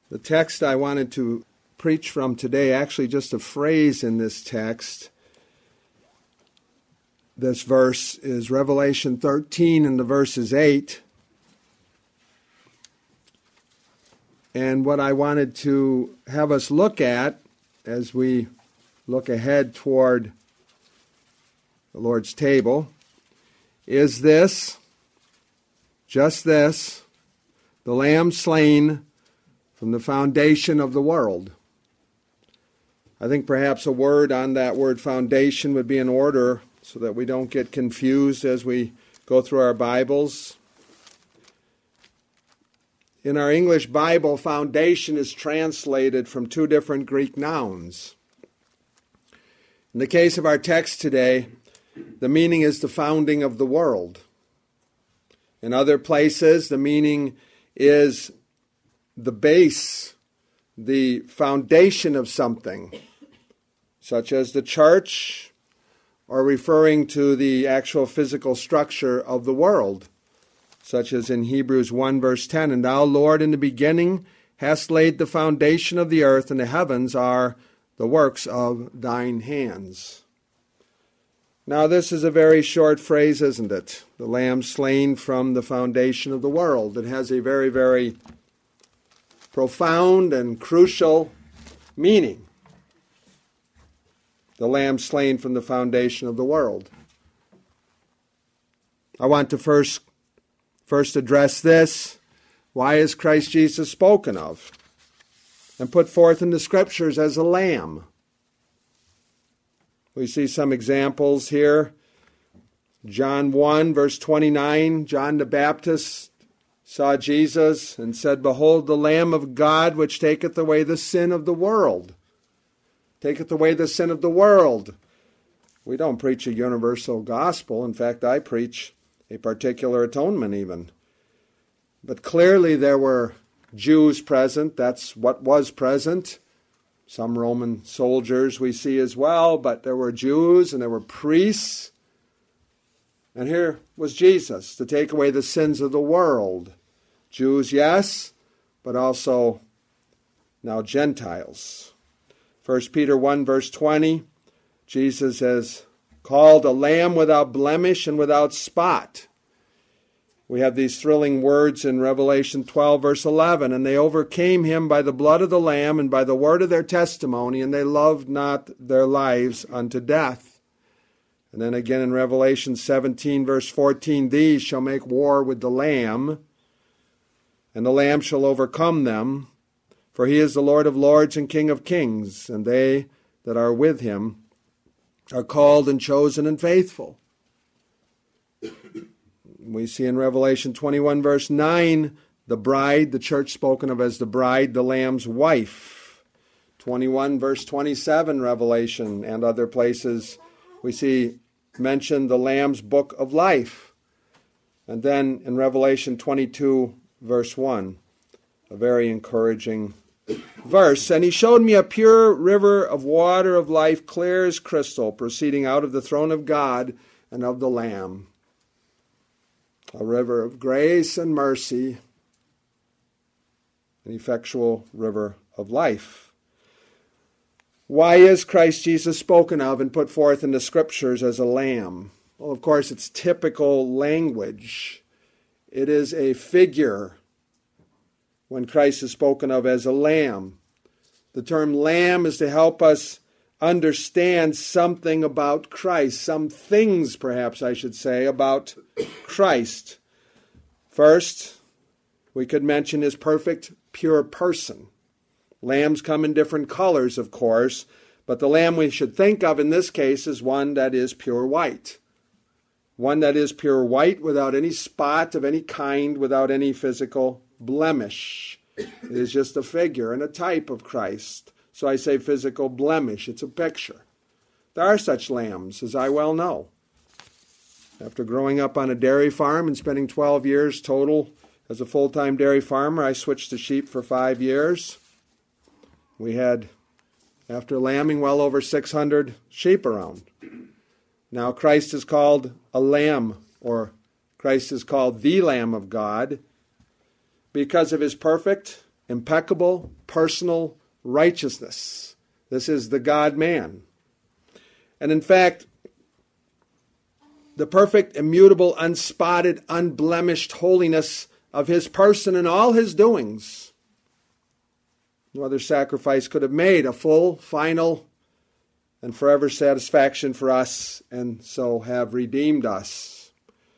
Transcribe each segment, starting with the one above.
The text I wanted to preach from today, actually just a phrase in this text, this verse is Revelation 13 and the verses 8. And what I wanted to have us look at as we look ahead toward the Lord's table is this, just this, the Lamb slain from the foundation of the world. I think perhaps a word on that word foundation would be in order so that we don't get confused as we go through our Bibles. In our English Bible, foundation is translated from two different Greek nouns. In the case of our text today, the meaning is the founding of the world. In other places, the meaning is the base, the foundation of something, such as the church, or referring to the actual physical structure of the world, such as in Hebrews 1 verse 10, "And thou, Lord, in the beginning hast laid the foundation of the earth, and the heavens are the works of thine hands." Now this is a very short phrase, isn't it? The Lamb slain from the foundation of the world. It has a very, very profound and crucial meaning. The Lamb slain from the foundation of the world. I want to first address this. Why is Christ Jesus spoken of and put forth in the Scriptures as a lamb? We see some examples here. John 1, verse 29, John the Baptist saw Jesus and said, "Behold the Lamb of God, which taketh away the sin of the world." Taketh away the sin of the world. We don't preach a universal gospel. In fact, I preach a particular atonement even. But clearly there were Jews present. That's what was present. Some Roman soldiers we see as well, but there were Jews and there were priests. And here was Jesus to take away the sins of the world. Jews, yes, but also now Gentiles. 1 Peter 1 verse 20, Jesus is called a lamb without blemish and without spot. We have these thrilling words in Revelation 12 verse 11, "And they overcame him by the blood of the Lamb and by the word of their testimony, and they loved not their lives unto death." And then again in Revelation 17 verse 14, "These shall make war with the Lamb, and the Lamb shall overcome them. For he is the Lord of lords and King of kings, and they that are with him are called and chosen and faithful." We see in Revelation 21 verse 9, the bride, the church spoken of as the bride, the Lamb's wife. 21 verse 27, Revelation, and other places we see mentioned the Lamb's book of life. And then in Revelation 22 verse 1, a very encouraging verse. "And he showed me a pure river of water of life, clear as crystal, proceeding out of the throne of God and of the Lamb." A river of grace and mercy, an effectual river of life. Why is Christ Jesus spoken of and put forth in the Scriptures as a lamb? Well, of course, it's typical language. It is a figure when Christ is spoken of as a lamb. The term lamb is to help us understand something about Christ, some things, perhaps I should say, about Christ. First, we could mention his perfect, pure person. Lambs come in different colors, of course, but the lamb we should think of in this case is one that is pure white. One that is pure white without any spot of any kind, without any physical blemish. It is just a figure and a type of Christ. So I say physical blemish. It's a picture. There are such lambs, as I well know. After growing up on a dairy farm and spending 12 years total as a full-time dairy farmer, I switched to sheep for 5 years. We had, after lambing, well over 600 sheep around. Now Christ is called a lamb, or Christ is called the Lamb of God, because of his perfect impeccable personal righteousness. This is the God-man. And in fact, the perfect, immutable, unspotted, unblemished holiness of his person and all his doings. No other sacrifice could have made a full, final, and forever satisfaction for us, and so have redeemed us.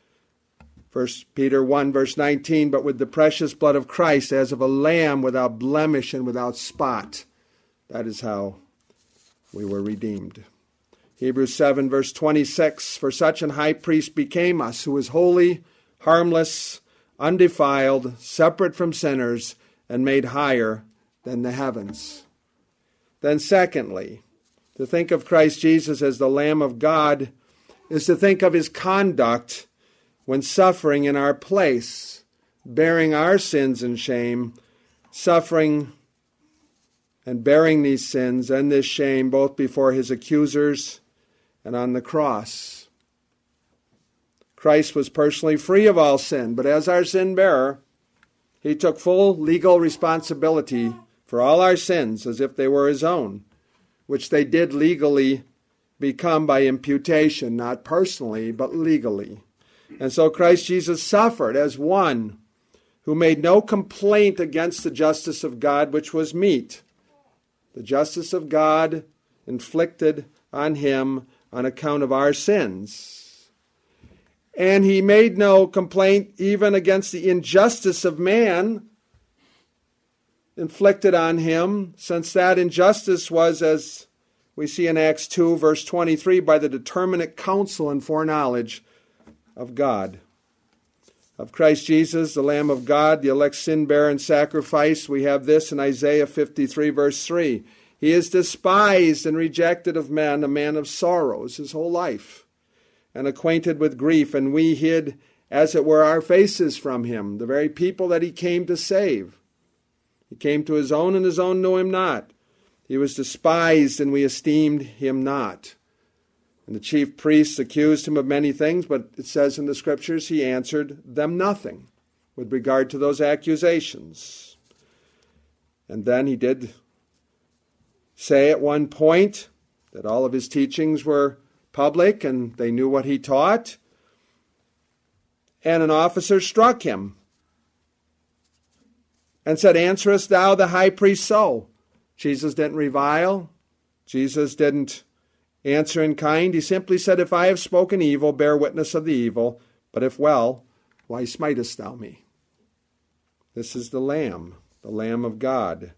1 Peter 1, verse 19, but with the precious blood of Christ, as of a lamb without blemish and without spot. That is how we were redeemed. Hebrews 7, verse 26, for such an high priest became us, who is holy, harmless, undefiled, separate from sinners, and made higher than the heavens. Then secondly, to think of Christ Jesus as the Lamb of God is to think of his conduct when suffering in our place, bearing our sins and shame, suffering and bearing these sins and this shame both before his accusers and on the cross. Christ was personally free of all sin, but as our sin bearer, he took full legal responsibility for all our sins as if they were his own, which they did legally become by imputation, not personally, but legally. And so Christ Jesus suffered as one who made no complaint against the justice of God, which was meet. The justice of God inflicted on him on account of our sins. And he made no complaint even against the injustice of man inflicted on him, since that injustice was, as we see in Acts 2, verse 23, by the determinate counsel and foreknowledge of God. Of Christ Jesus, the Lamb of God, the elect sin-bearer and sacrifice, we have this in Isaiah 53, verse 3. He is despised and rejected of men, a man of sorrows his whole life, and acquainted with grief, and we hid, as it were, our faces from him, the very people that he came to save. He came to his own, and his own knew him not. He was despised, and we esteemed him not. And the chief priests accused him of many things, but it says in the Scriptures he answered them nothing with regard to those accusations. And then he did say at one point that all of his teachings were public and they knew what he taught. And an officer struck him and said, answerest thou the high priest so? Jesus didn't revile. Jesus didn't answer in kind. He simply said, if I have spoken evil, bear witness of the evil. But if well, why smitest thou me? This is the Lamb of God.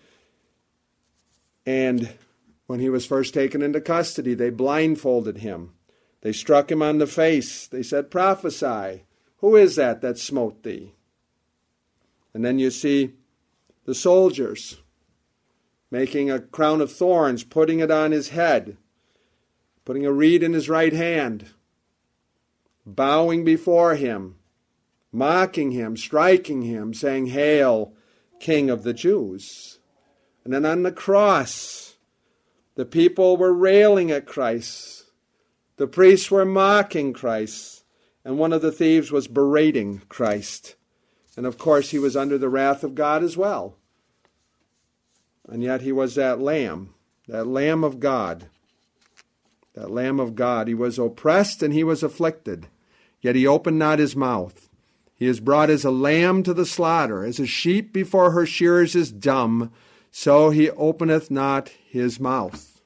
And when he was first taken into custody, they blindfolded him. They struck him on the face. They said, prophesy. Who is that smote thee? And then you see the soldiers making a crown of thorns, putting it on his head, putting a reed in his right hand, bowing before him, mocking him, striking him, saying, Hail, King of the Jews. And then on the cross, the people were railing at Christ. The priests were mocking Christ. And one of the thieves was berating Christ. And of course, he was under the wrath of God as well. And yet he was that Lamb of God. That Lamb of God. He was oppressed and he was afflicted. Yet he opened not his mouth. He is brought as a lamb to the slaughter. As a sheep before her shearers is dumb, so he openeth not his mouth.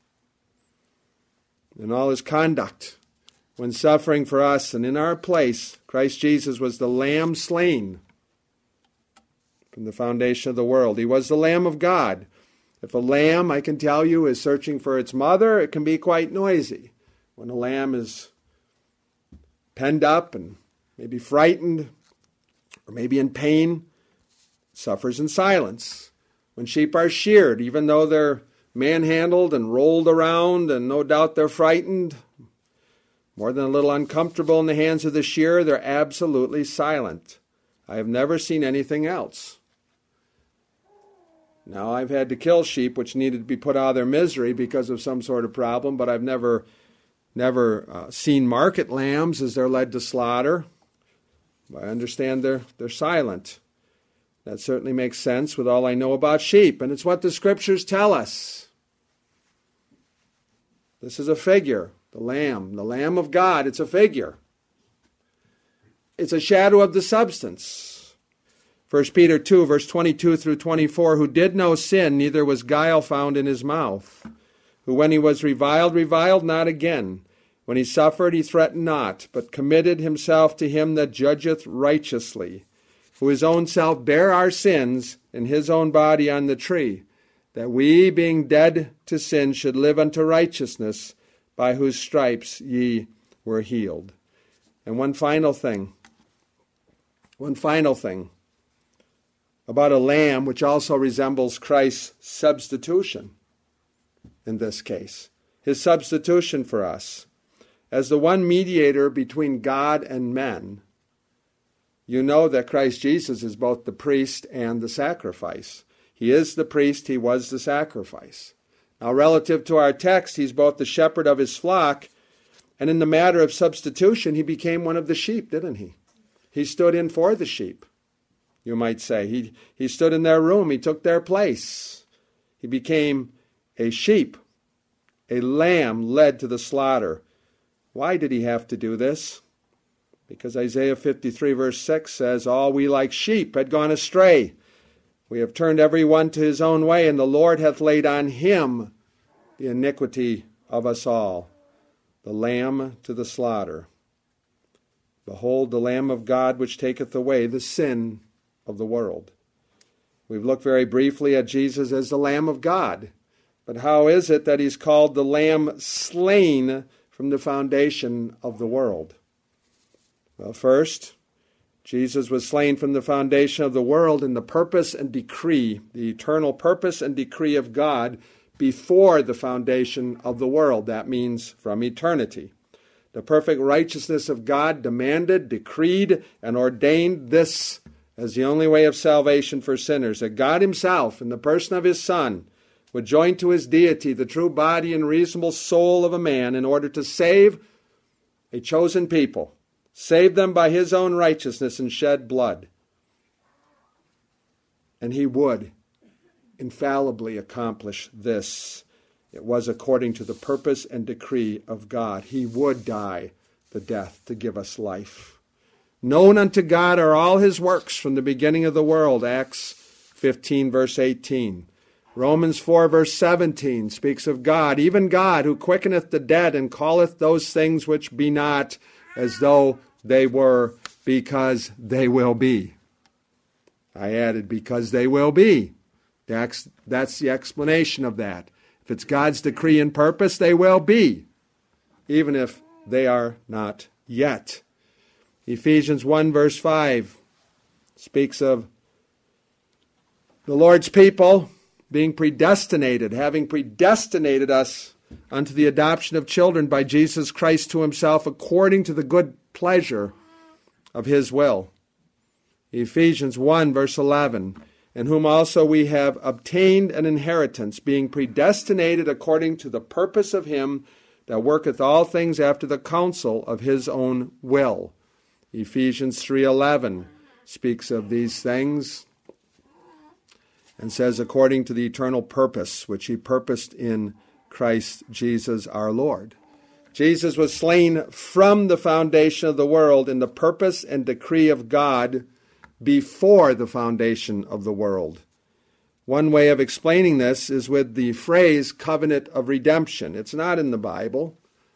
In all his conduct, when suffering for us and in our place, Christ Jesus was the Lamb slain from the foundation of the world. He was the Lamb of God. If a lamb, I can tell you, is searching for its mother, it can be quite noisy. When a lamb is penned up and maybe frightened or maybe in pain, it suffers in silence. When sheep are sheared, even though they're manhandled and rolled around and no doubt they're frightened, more than a little uncomfortable in the hands of the shearer, they're absolutely silent. I have never seen anything else. Now, I've had to kill sheep which needed to be put out of their misery because of some sort of problem, but I've never seen market lambs as they're led to slaughter. I understand they're silent. That certainly makes sense with all I know about sheep, and it's what the Scriptures tell us. This is a figure, the Lamb of God. It's a figure. It's a shadow of the substance. 1 Peter 2, verse 22 through 24, who did no sin, neither was guile found in his mouth. Who when he was reviled, reviled not again. When he suffered, he threatened not, but committed himself to him that judgeth righteously, who his own self bare our sins in his own body on the tree, that we, being dead to sin, should live unto righteousness, by whose stripes ye were healed. And one final thing about a lamb which also resembles Christ's substitution in this case. His substitution for us. As the one mediator between God and men, you know that Christ Jesus is both the priest and the sacrifice. He is the priest, he was the sacrifice. Now, relative to our text, he's both the shepherd of his flock, and in the matter of substitution, he became one of the sheep, didn't he? He stood in for the sheep, you might say. He stood in their room, he took their place. He became a sheep, a lamb led to the slaughter. Why did he have to do this? Because Isaiah 53 verse 6 says, all we like sheep had gone astray. We have turned every one to his own way, and the Lord hath laid on him the iniquity of us all. The Lamb to the slaughter. Behold, the Lamb of God, which taketh away the sin of the world. We've looked very briefly at Jesus as the Lamb of God. But how is it that he's called the Lamb slain from the foundation of the world? Well, first, Jesus was slain from the foundation of the world in the purpose and decree, the eternal purpose and decree of God before the foundation of the world. That means from eternity. The perfect righteousness of God demanded, decreed, and ordained this as the only way of salvation for sinners, that God himself, in the person of his Son, would join to his deity the true body and reasonable soul of a man in order to save a chosen people, save them by his own righteousness and shed blood. And he would infallibly accomplish this. It was according to the purpose and decree of God. He would die the death to give us life. Known unto God are all his works from the beginning of the world, Acts 15, verse 18. Romans 4, verse 17 speaks of God, even God, who quickeneth the dead and calleth those things which be not as though they were, because they will be. I added, because they will be. That's the explanation of that. If it's God's decree and purpose, they will be, even if they are not yet. Ephesians 1, verse 5 speaks of the Lord's people being predestinated, having predestinated us unto the adoption of children by Jesus Christ to himself, according to the good pleasure of his will. Ephesians 1, verse 11, in whom also we have obtained an inheritance, being predestinated according to the purpose of him that worketh all things after the counsel of his own will. Ephesians 3:11 speaks of these things and says, according to the eternal purpose which he purposed in Christ Jesus our Lord. Jesus was slain from the foundation of the world in the purpose and decree of God before the foundation of the world. One way of explaining this is with the phrase covenant of redemption. It's not in the Bible,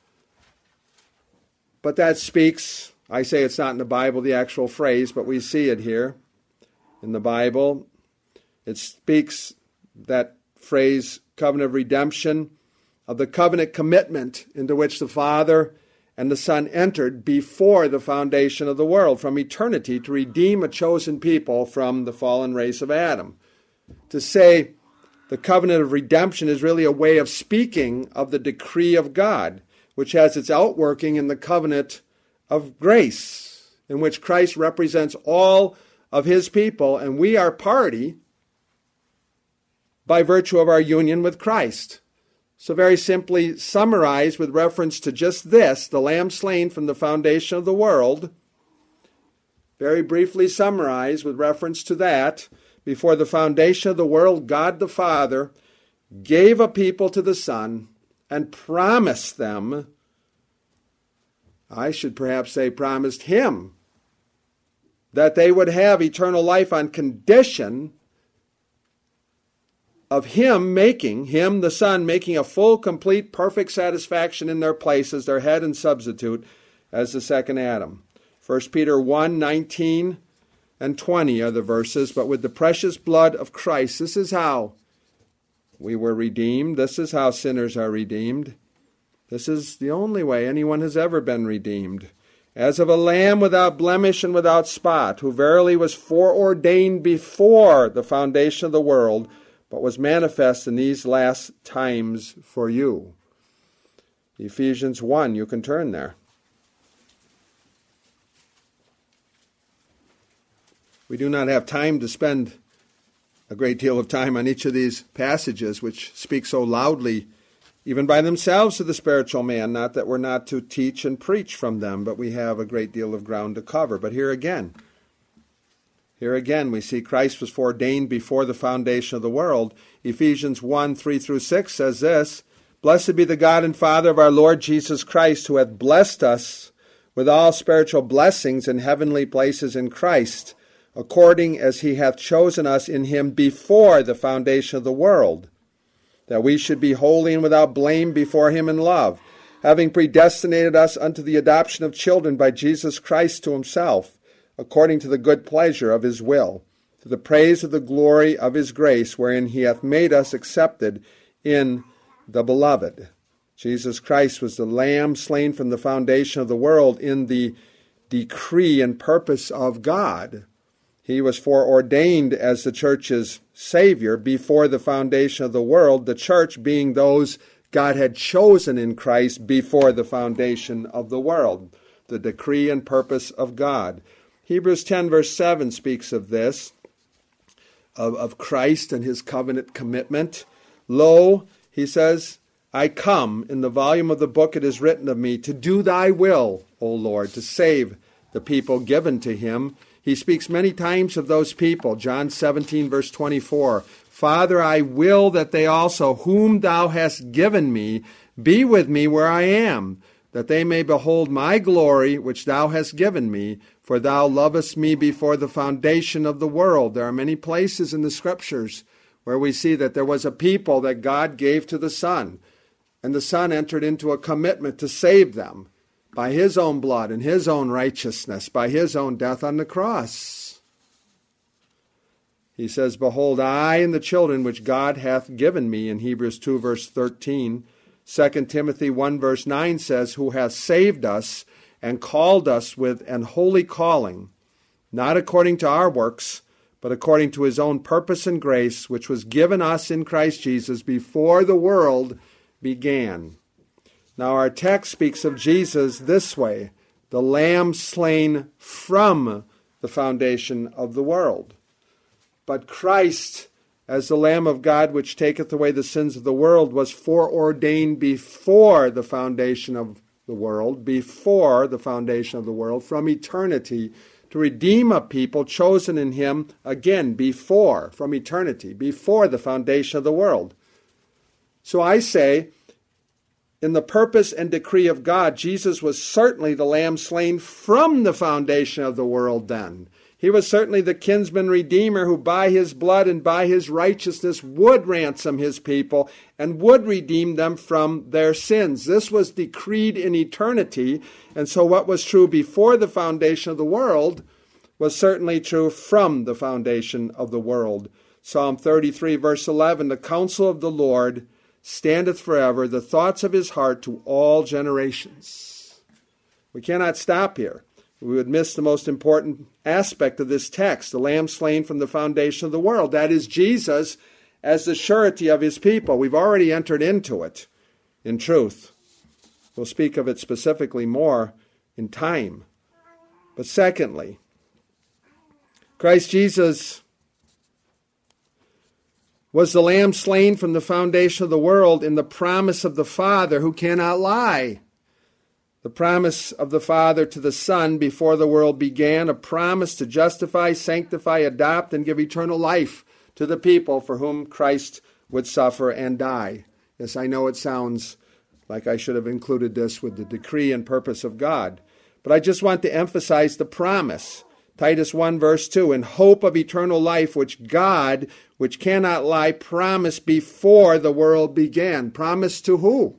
but that speaks, I say it's not in the Bible, the actual phrase, but we see it here in the Bible. It speaks, that phrase, covenant of redemption, of the covenant commitment into which the Father and the Son entered before the foundation of the world, from eternity, to redeem a chosen people from the fallen race of Adam. To say the covenant of redemption is really a way of speaking of the decree of God, which has its outworking in the covenant of grace, in which Christ represents all of his people, and we are party by virtue of our union with Christ. So very simply summarized with reference to just this, the Lamb slain from the foundation of the world, very briefly summarize with reference to that. Before the foundation of the world, God the Father gave a people to the Son and promised them, I should perhaps say promised him, that they would have eternal life on condition of him, the Son, making a full, complete, perfect satisfaction in their place as their head and substitute as the second Adam. 1 Peter 1, 19 and 20 are the verses. But with the precious blood of Christ, this is how we were redeemed. This is how sinners are redeemed. This is the only way anyone has ever been redeemed. As of a lamb without blemish and without spot, who verily was foreordained before the foundation of the world, but was manifest in these last times for you. Ephesians 1, you can turn there. We do not have time to spend a great deal of time on each of these passages, which speak so loudly, even by themselves, to the spiritual man. Not that we're not to teach and preach from them, but we have a great deal of ground to cover. But here again, we see Christ was foreordained before the foundation of the world. Ephesians 1, 3 through 6 says this, Blessed be the God and Father of our Lord Jesus Christ, who hath blessed us with all spiritual blessings in heavenly places in Christ, according as he hath chosen us in him before the foundation of the world, that we should be holy and without blame before him in love, having predestinated us unto the adoption of children by Jesus Christ to himself, according to the good pleasure of his will, to the praise of the glory of his grace, wherein he hath made us accepted in the beloved. Jesus Christ was the Lamb slain from the foundation of the world in the decree and purpose of God. He was foreordained as the church's Savior before the foundation of the world, the church being those God had chosen in Christ before the foundation of the world, the decree and purpose of God. Hebrews 10 verse 7 speaks of this, of Christ and his covenant commitment. Lo, he says, I come, in the volume of the book it is written of me, to do thy will, O Lord, to save the people given to him. He speaks many times of those people. John 17, verse 24. Father, I will that they also, whom thou hast given me, be with me where I am, that they may behold my glory, which thou hast given me, for thou lovest me before the foundation of the world. There are many places in the Scriptures where we see that there was a people that God gave to the Son, and the Son entered into a commitment to save them by his own blood and his own righteousness, by his own death on the cross. He says, Behold, I and the children which God hath given me, in Hebrews 2, verse 13. 2 Timothy 1, verse 9 says, Who hath saved us and called us with an holy calling, not according to our works, but according to his own purpose and grace, which was given us in Christ Jesus before the world began. Now our text speaks of Jesus this way, the Lamb slain from the foundation of the world. But Christ, as the Lamb of God which taketh away the sins of the world, was foreordained before the foundation of the world, from eternity, to redeem a people chosen in him, again, from eternity, before the foundation of the world. So I say, in the purpose and decree of God, Jesus was certainly the Lamb slain from the foundation of the world then. He was certainly the kinsman redeemer who by his blood and by his righteousness would ransom his people and would redeem them from their sins. This was decreed in eternity, and so what was true before the foundation of the world was certainly true from the foundation of the world. Psalm 33, verse 11, The counsel of the Lord standeth forever, the thoughts of his heart to all generations. We cannot stop here. We would miss the most important aspect of this text, the Lamb slain from the foundation of the world. That is Jesus as the surety of his people. We've already entered into it in truth. We'll speak of it specifically more in time. But secondly, Christ Jesus was the Lamb slain from the foundation of the world in the promise of the Father who cannot lie. The promise of the Father to the Son before the world began, a promise to justify, sanctify, adopt, and give eternal life to the people for whom Christ would suffer and die. Yes, I know it sounds like I should have included this with the decree and purpose of God, but I just want to emphasize the promise. Titus 1 verse 2, in hope of eternal life, which God, which cannot lie, promised before the world began. Promised to who?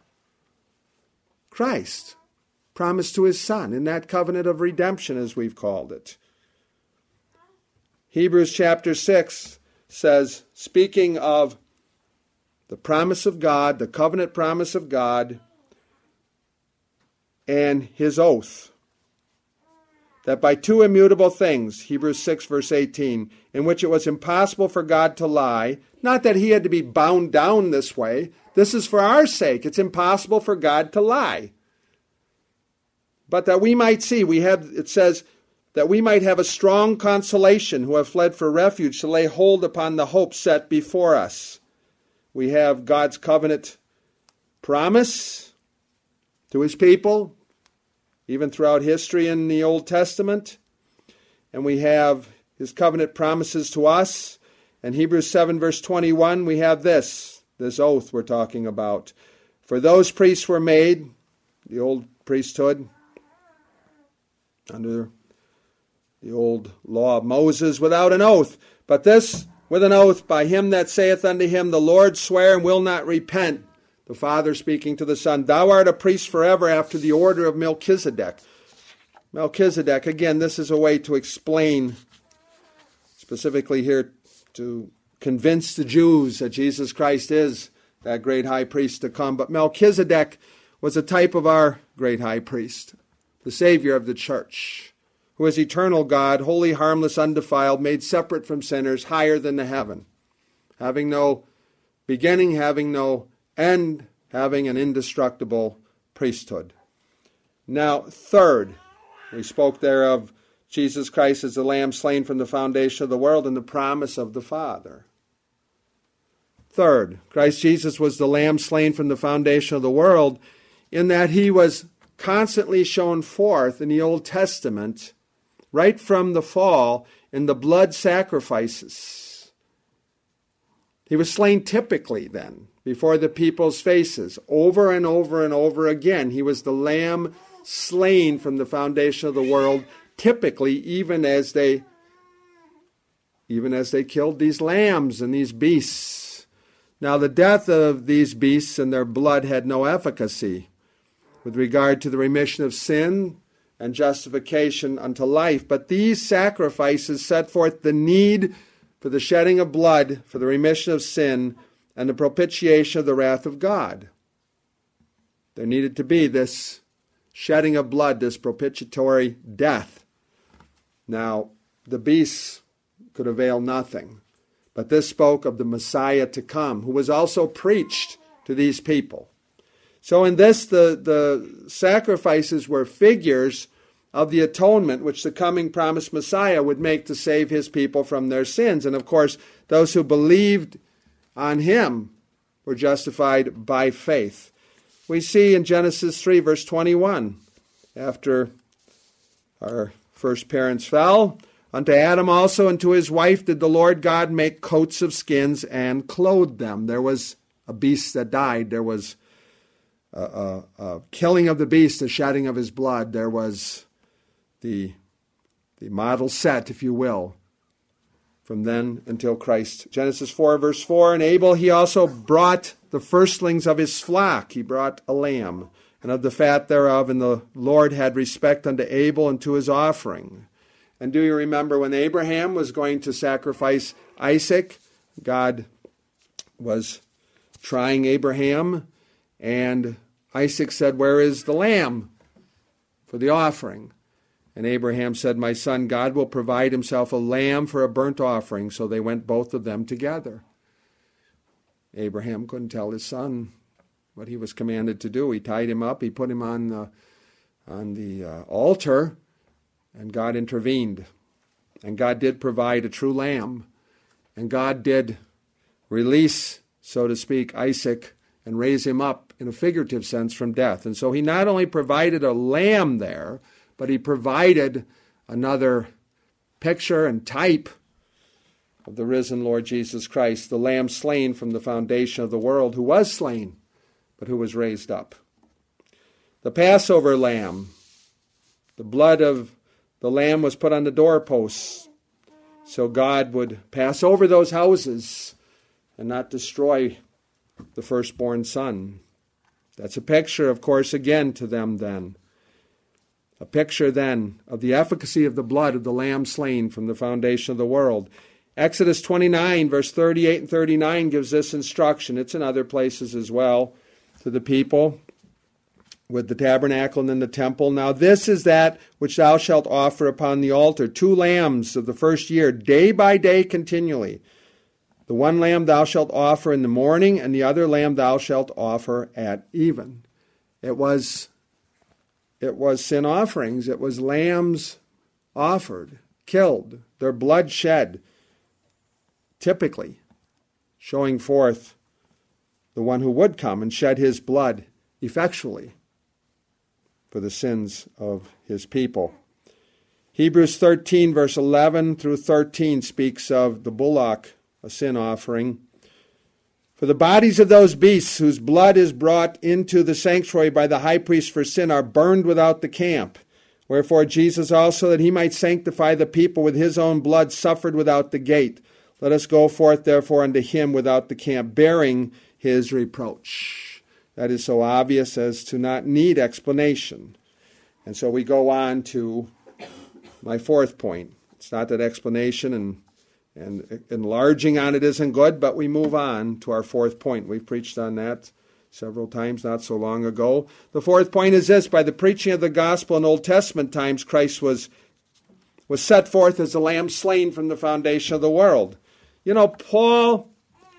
Christ. Promised to his Son in that covenant of redemption, as we've called it. Hebrews chapter 6 says, speaking of the promise of God, the covenant promise of God, and his oath, that by two immutable things, Hebrews 6 verse 18, in which it was impossible for God to lie, not that he had to be bound down this way, this is for our sake, it's impossible for God to lie. But that we might see, it says, that we might have a strong consolation who have fled for refuge to lay hold upon the hope set before us. We have God's covenant promise to his people, even throughout history in the Old Testament. And we have his covenant promises to us. And Hebrews 7 verse 21, we have this oath we're talking about. For those priests were made, the old priesthood, under the old law of Moses, without an oath. But this with an oath, by him that saith unto him, the Lord swear and will not repent. The Father speaking to the Son, thou art a priest forever after the order of Melchizedek. Melchizedek, again, this is a way to explain, specifically here to convince the Jews that Jesus Christ is that great high priest to come. But Melchizedek was a type of our great high priest, the Savior of the church, who is eternal God, holy, harmless, undefiled, made separate from sinners, higher than the heaven, having no beginning, having no end, having an indestructible priesthood. Now, third, we spoke there of Jesus Christ as the Lamb slain from the foundation of the world and the promise of the Father. Third, Christ Jesus was the Lamb slain from the foundation of the world in that he was constantly shown forth in the Old Testament right from the fall in the blood sacrifices. He was slain typically then before the people's faces over and over and over again. He was the Lamb slain from the foundation of the world, typically even as they killed these lambs and these beasts. Now the death of these beasts and their blood had no efficacy with regard to the remission of sin and justification unto life. But these sacrifices set forth the need for the shedding of blood for the remission of sin and the propitiation of the wrath of God. There needed to be this shedding of blood, this propitiatory death. Now, the beasts could avail nothing, but this spoke of the Messiah to come, who was also preached to these people. So in this, the sacrifices were figures of the atonement which the coming promised Messiah would make to save his people from their sins. And of course, those who believed on him were justified by faith. We see in Genesis 3, verse 21, after our first parents fell, unto Adam also and to his wife did the Lord God make coats of skins and clothe them. There was a beast that died. There was a killing of the beast, the shedding of his blood. There was the model set, if you will, from then until Christ. Genesis 4, verse 4, and Abel he also brought the firstlings of his flock. He brought a lamb, and of the fat thereof, and the Lord had respect unto Abel and to his offering. And do you remember when Abraham was going to sacrifice Isaac? God was trying Abraham, and Isaac said, where is the lamb for the offering? And Abraham said, my son, God will provide himself a lamb for a burnt offering. So they went both of them together. Abraham couldn't tell his son what he was commanded to do. He tied him up. He put him on the altar, and God intervened. And God did provide a true lamb. And God did release, so to speak, Isaac and raise him up in a figurative sense, from death. And so he not only provided a lamb there, but he provided another picture and type of the risen Lord Jesus Christ, the lamb slain from the foundation of the world, who was slain, but who was raised up. The Passover lamb, the blood of the lamb was put on the doorposts, so God would pass over those houses and not destroy the firstborn son. That's a picture, of course, again to them then. A picture then of the efficacy of the blood of the lamb slain from the foundation of the world. Exodus 29, verse 38 and 39 gives this instruction. It's in other places as well to the people with the tabernacle and then the temple. Now this is that which thou shalt offer upon the altar, 2 lambs of the first year, day by day continually. The one lamb thou shalt offer in the morning, and the other lamb thou shalt offer at even. It was sin offerings. It was lambs offered, killed, their blood shed, typically showing forth the one who would come and shed his blood effectually for the sins of his people. Hebrews 13, verse 11 through 13 speaks of the bullock, a sin offering. For the bodies of those beasts whose blood is brought into the sanctuary by the high priest for sin are burned without the camp. Wherefore Jesus also, that he might sanctify the people with his own blood, suffered without the gate. Let us go forth therefore unto him without the camp, bearing his reproach. That is so obvious as to not need explanation. And so we go on to my 4th point. It's not that explanation and enlarging on it isn't good, but we move on to our 4th point. We've preached on that several times not so long ago. The 4th point is this: by the preaching of the gospel in Old Testament times, Christ was set forth as a lamb slain from the foundation of the world. You know, Paul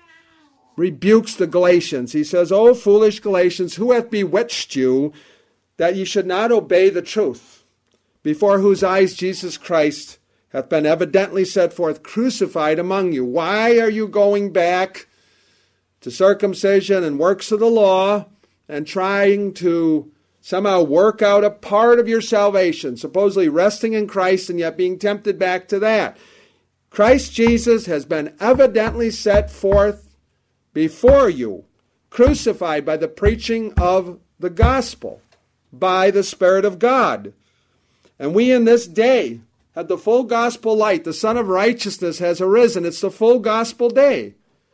rebukes the Galatians. He says, O foolish Galatians, who hath bewitched you that ye should not obey the truth, before whose eyes Jesus Christ hath been evidently set forth, crucified among you? Why are you going back to circumcision and works of the law and trying to somehow work out a part of your salvation, supposedly resting in Christ and yet being tempted back to that? Christ Jesus has been evidently set forth before you, crucified by the preaching of the gospel, by the Spirit of God. And we in this day had the full gospel light. The Son of Righteousness has arisen. It's the full gospel day.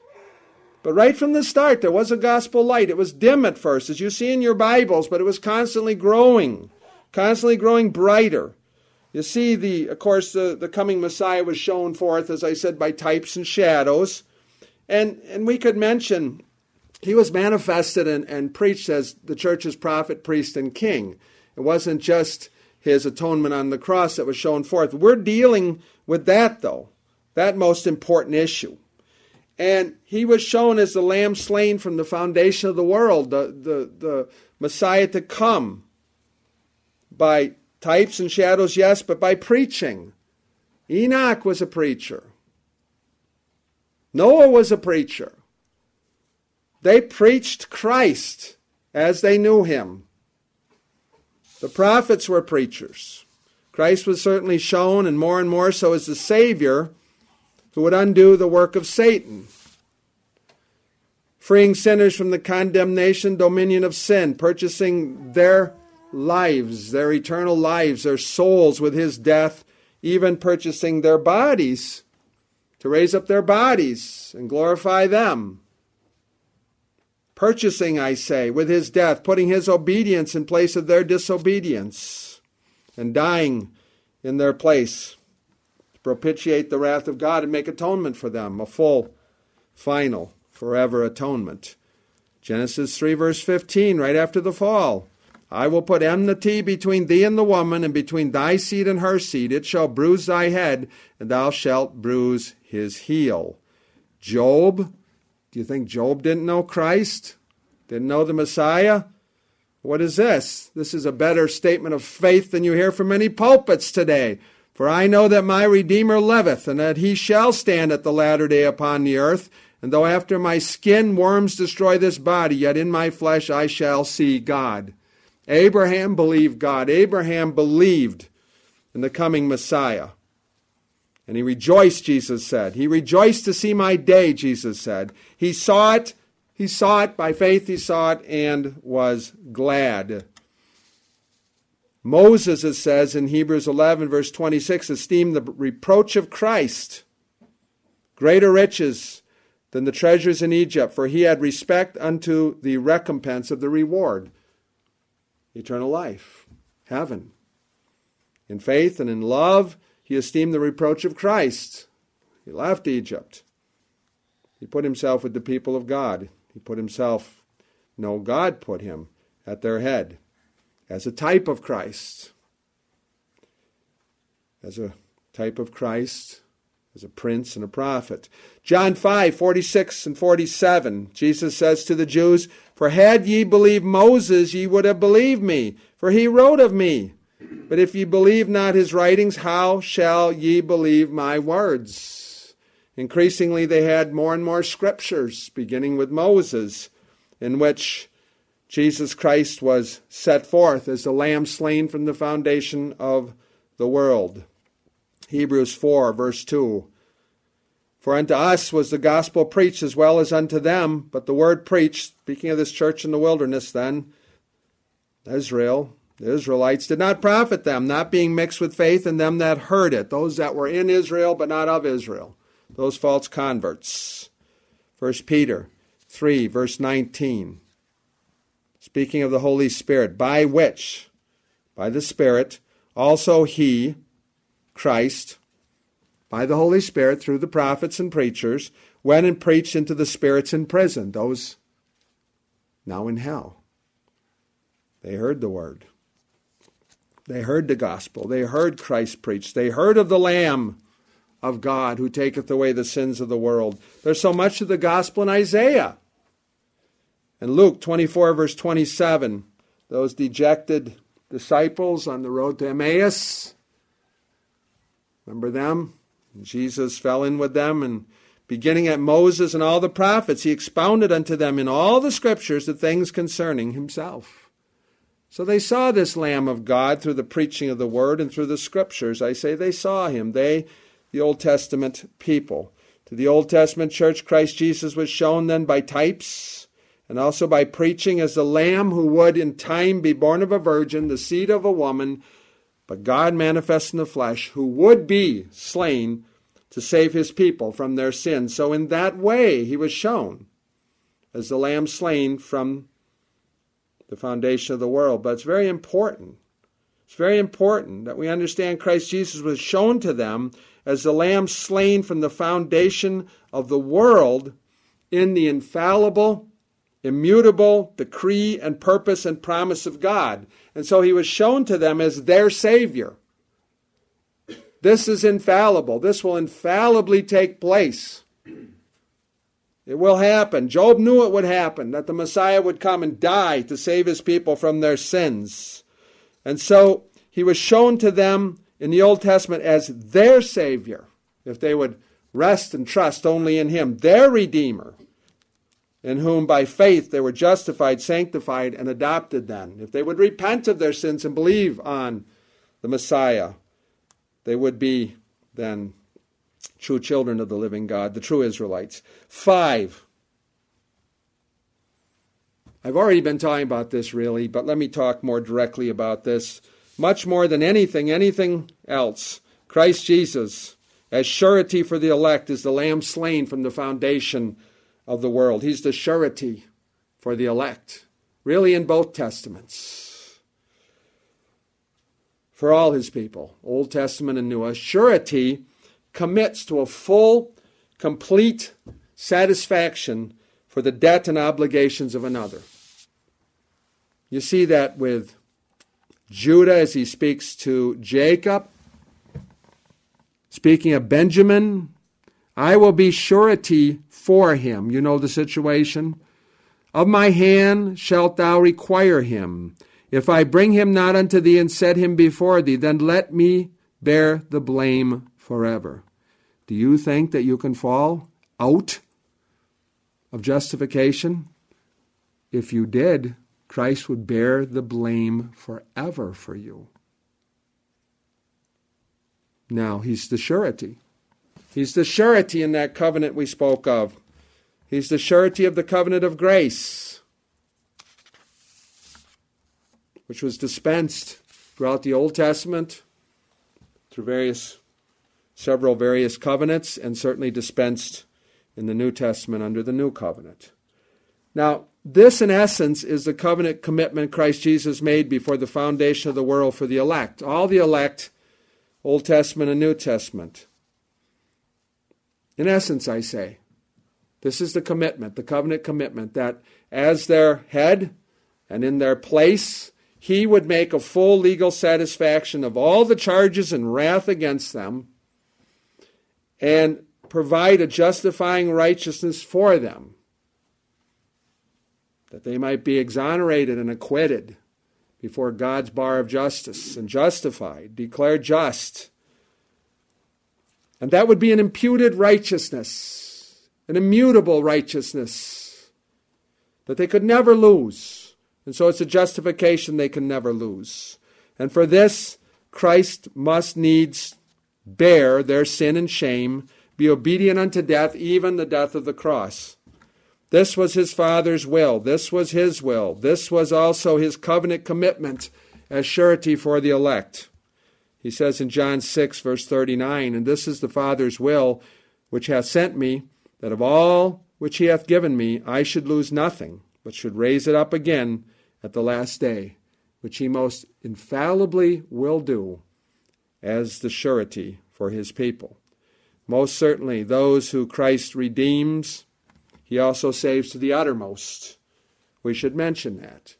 But right from the start, there was a gospel light. It was dim at first, as you see in your Bibles, but it was constantly growing brighter. You see, of course, the coming Messiah was shown forth, as I said, by types and shadows. And we could mention, he was manifested and preached as the church's prophet, priest, and king. It wasn't just his atonement on the cross that was shown forth. We're dealing with that, though, that most important issue. And he was shown as the lamb slain from the foundation of the world, the Messiah to come, by types and shadows, yes, but by preaching. Enoch was a preacher. Noah was a preacher. They preached Christ as they knew him. The prophets were preachers. Christ was certainly shown, and more so, as the Savior who would undo the work of Satan, freeing sinners from the condemnation, dominion of sin, purchasing their lives, their eternal lives, their souls with his death, even purchasing their bodies to raise up their bodies and glorify them. Purchasing, I say, with his death, putting his obedience in place of their disobedience, and dying in their place to propitiate the wrath of God and make atonement for them, a full, final, forever atonement. Genesis 3, verse 15, right after the fall. I will put enmity between thee and the woman, and between thy seed and her seed. It shall bruise thy head, and thou shalt bruise his heel. Job, do you think Job didn't know Christ? Didn't know the Messiah? What is this? This is a better statement of faith than you hear from many pulpits today. For I know that my Redeemer liveth, and that he shall stand at the latter day upon the earth. And though after my skin worms destroy this body, yet in my flesh I shall see God. Abraham believed God. Abraham believed in the coming Messiah. And he rejoiced, Jesus said. He rejoiced to see my day, Jesus said. He saw it. He saw it by faith. He saw it and was glad. Moses, it says in Hebrews 11, verse 26, esteemed the reproach of Christ greater riches than the treasures in Egypt, for he had respect unto the recompense of the reward. Eternal life, heaven. In faith and in love, he esteemed the reproach of Christ. He left Egypt. He put himself with the people of God. God put him at their head as a type of Christ. As a type of Christ, as a prince and a prophet. John 5, 46 and 47, Jesus says to the Jews, "For had ye believed Moses, ye would have believed me, for he wrote of me. But if ye believe not his writings, how shall ye believe my words?" Increasingly, they had more and more scriptures, beginning with Moses, in which Jesus Christ was set forth as the Lamb slain from the foundation of the world. Hebrews 4, verse 2. "For unto us was the gospel preached as well as unto them, but the word preached," speaking of this church in the wilderness then, Israel, the Israelites, "did not profit them, not being mixed with faith in them that heard it," those that were in Israel but not of Israel, those false converts. 1 Peter 3, verse 19. Speaking of the Holy Spirit, "by which," by the Spirit, "also he," Christ, by the Holy Spirit, through the prophets and preachers, went and preached into the spirits in prison, those now in hell. They heard the word. They heard the gospel. They heard Christ preached. They heard of the Lamb of God who taketh away the sins of the world. There's so much of the gospel in Isaiah. And Luke 24, verse 27, those dejected disciples on the road to Emmaus, remember them? Jesus fell in with them, and beginning at Moses and all the prophets, he expounded unto them in all the scriptures the things concerning himself. So they saw this Lamb of God through the preaching of the word and through the scriptures. I say they saw him, they, the Old Testament people. To the Old Testament church, Christ Jesus was shown then by types and also by preaching as the Lamb who would in time be born of a virgin, the seed of a woman, but God manifest in the flesh, who would be slain to save his people from their sins. So in that way he was shown as the Lamb slain from the foundation of the world. But it's very important. It's very important that we understand Christ Jesus was shown to them as the Lamb slain from the foundation of the world in the infallible, immutable decree and purpose and promise of God. And so he was shown to them as their Savior. This is infallible. This will infallibly take place. It will happen. Job knew it would happen, that the Messiah would come and die to save his people from their sins. And so he was shown to them in the Old Testament as their Savior, if they would rest and trust only in him, their Redeemer, in whom by faith they were justified, sanctified, and adopted then. If they would repent of their sins and believe on the Messiah, they would be then true children of the living God, the true Israelites. 5. I've already been talking about this really, but let me talk more directly about this. Much more than anything else, Christ Jesus, as surety for the elect, is the Lamb slain from the foundation of the world. He's the surety for the elect, really in both testaments. For all his people, Old Testament and New, a surety commits to a full, complete satisfaction for the debt and obligations of another. You see that with Judah as he speaks to Jacob. Speaking of Benjamin, I will be surety for him. You know the situation. Of my hand shalt thou require him. If I bring him not unto thee and set him before thee, then let me bear the blame forever. Do you think that you can fall out of justification? If you did, Christ would bear the blame forever for you. Now, he's the surety. He's the surety in that covenant we spoke of. He's the surety of the covenant of grace, which was dispensed throughout the Old Testament through several various covenants, and certainly dispensed in the New Testament under the New Covenant. Now, this in essence is the covenant commitment Christ Jesus made before the foundation of the world for the elect. All the elect, Old Testament and New Testament. In essence, I say, this is the commitment, the covenant commitment, that as their head and in their place, he would make a full legal satisfaction of all the charges and wrath against them and provide a justifying righteousness for them, that they might be exonerated and acquitted before God's bar of justice and justified, declared just. And that would be an imputed righteousness, an immutable righteousness that they could never lose. And so it's a justification they can never lose. And for this, Christ must needs bear their sin and shame, be obedient unto death, even the death of the cross. This was his Father's will. This was his will. This was also his covenant commitment as surety for the elect. He says in John 6, verse 39, "And this is the Father's will, which hath sent me, that of all which he hath given me, I should lose nothing, but should raise it up again at the last day, which he most infallibly will do as the surety for his people." Most certainly, those who Christ redeems, he also saves to the uttermost. We should mention that.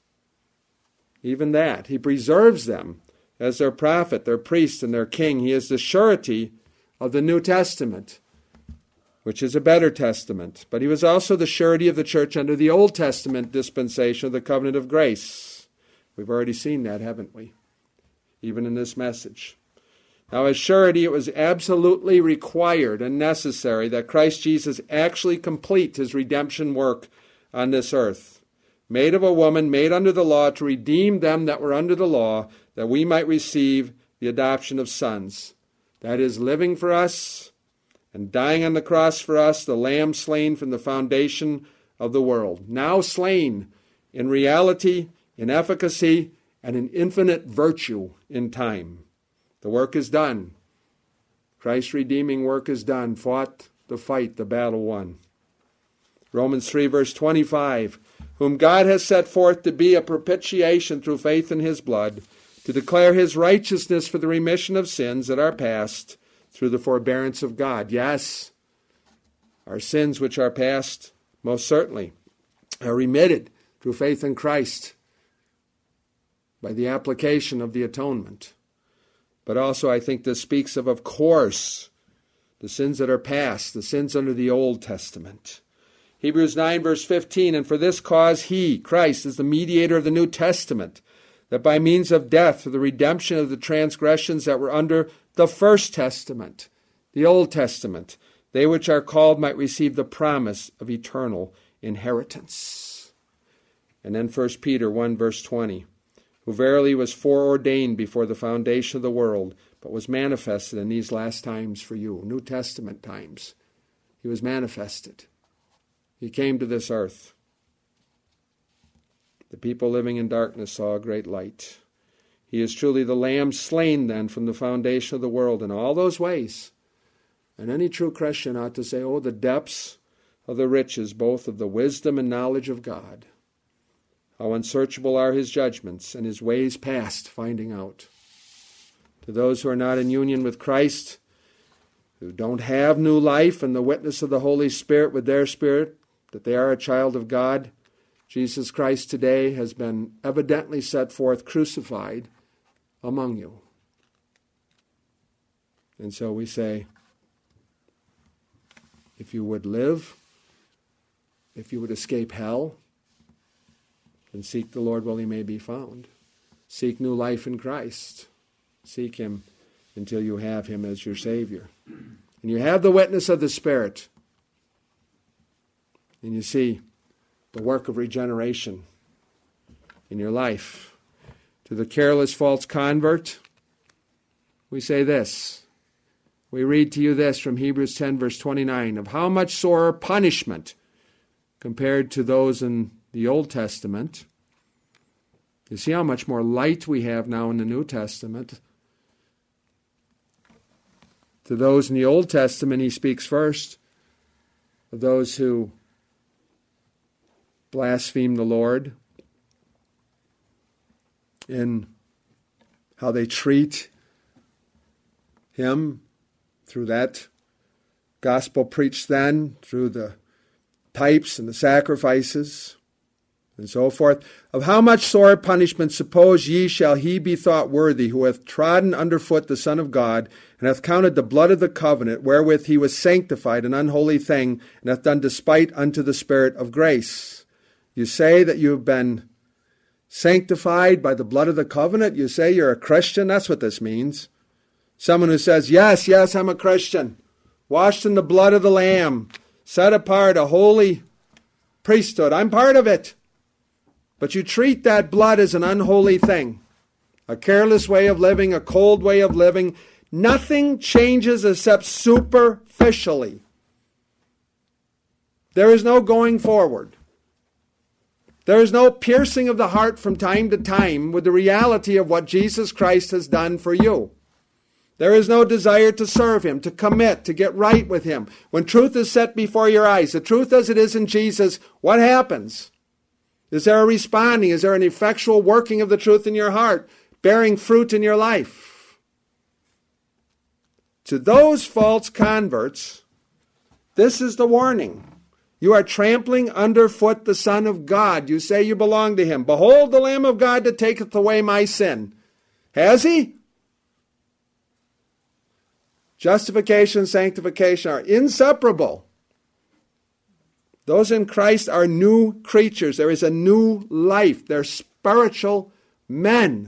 Even that. He preserves them as their prophet, their priest, and their king. He is the surety of the New Testament, which is a better testament. But he was also the surety of the church under the Old Testament dispensation of the covenant of grace. We've already seen that, haven't we? Even in this message. Now, as surety, it was absolutely required and necessary that Christ Jesus actually complete his redemption work on this earth. Made of a woman, made under the law, to redeem them that were under the law, that we might receive the adoption of sons. That is, living for us and dying on the cross for us, the Lamb slain from the foundation of the world. Now slain in reality, in efficacy, and in infinite virtue in time. The work is done. Christ's redeeming work is done. Fought the fight, the battle won. Romans 3, verse 25, "Whom God has set forth to be a propitiation through faith in his blood, to declare his righteousness for the remission of sins that are past through the forbearance of God." Yes, our sins which are past, most certainly, are remitted through faith in Christ by the application of the atonement. But also I think this speaks of course, the sins that are past, the sins under the Old Testament. Hebrews 9, verse 15, "And for this cause he, Christ, is the mediator of the New Testament, that by means of death, for the redemption of the transgressions that were under the First Testament," the Old Testament, "they which are called might receive the promise of eternal inheritance." And then 1 Peter 1, verse 20, "Who verily was foreordained before the foundation of the world, but was manifested in these last times for you." New Testament times. He was manifested. He came to this earth. The people living in darkness saw a great light. He is truly the Lamb slain then from the foundation of the world in all those ways. And any true Christian ought to say, "Oh, the depths of the riches, both of the wisdom and knowledge of God. How unsearchable are his judgments, and his ways past finding out." To those who are not in union with Christ, who don't have new life and the witness of the Holy Spirit with their spirit, that they are a child of God, Jesus Christ today has been evidently set forth crucified among you. And so we say, if you would live, if you would escape hell, then seek the Lord while he may be found. Seek new life in Christ. Seek him until you have him as your Savior. And you have the witness of the Spirit. and you see the work of regeneration in your life. To the careless false convert, we say this. We read to you this from Hebrews 10, verse 29, of how much sorer punishment compared to those in the Old Testament. You see how much more light we have now in the New Testament. To those in the Old Testament, he speaks first of those who blaspheme the Lord in how they treat him through that gospel preached then, through the types and the sacrifices and so forth. Of how much sore punishment suppose ye shall he be thought worthy, who hath trodden under foot the Son of God, and hath counted the blood of the covenant, wherewith he was sanctified, an unholy thing, and hath done despite unto the Spirit of grace. You say that you have been sanctified by the blood of the covenant? You say you're a Christian? That's what this means. Someone who says, yes, I'm a Christian, washed in the blood of the Lamb, set apart, a holy priesthood. I'm part of it. But you treat that blood as an unholy thing, a careless way of living, a cold way of living. Nothing changes except superficially. There is no going forward. There is no piercing of the heart from time to time with the reality of what Jesus Christ has done for you. There is no desire to serve him, to commit, to get right with him. When truth is set before your eyes, the truth as it is in Jesus, what happens? Is there a responding? Is there an effectual working of the truth in your heart, bearing fruit in your life? To those false converts, this is the warning. You are trampling underfoot the Son of God. You say you belong to him. Behold the Lamb of God that taketh away my sin. Has he? Justification and sanctification are inseparable. Those in Christ are new creatures. There is a new life. They're spiritual men.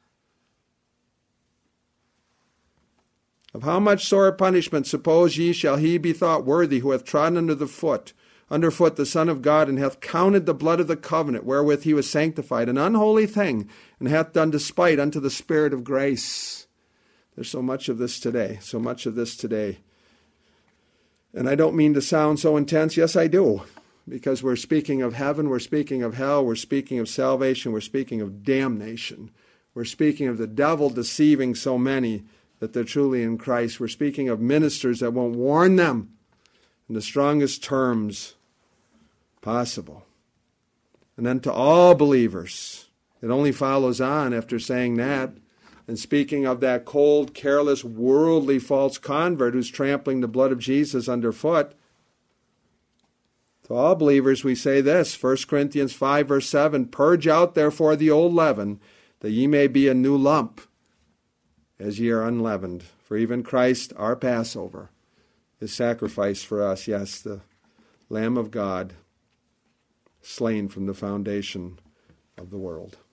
Of how much sore punishment suppose ye shall he be thought worthy, who hath trodden underfoot the Son of God, and hath counted the blood of the covenant, wherewith he was sanctified, an unholy thing, and hath done despite unto the Spirit of grace. There's so much of this today, And I don't mean to sound so intense. Yes, I do. Because we're speaking of heaven, we're speaking of hell, we're speaking of salvation, we're speaking of damnation. We're speaking of the devil deceiving so many that they're truly in Christ. We're speaking of ministers that won't warn them in the strongest terms possible. And then to all believers, it only follows on after saying that, and speaking of that cold, careless, worldly false convert who's trampling the blood of Jesus underfoot, to all believers we say this, 1 Corinthians 5, verse 7, purge out therefore the old leaven, that ye may be a new lump, as ye are unleavened. For even Christ, our Passover, is sacrificed for us, yes, the Lamb of God, slain from the foundation of the world.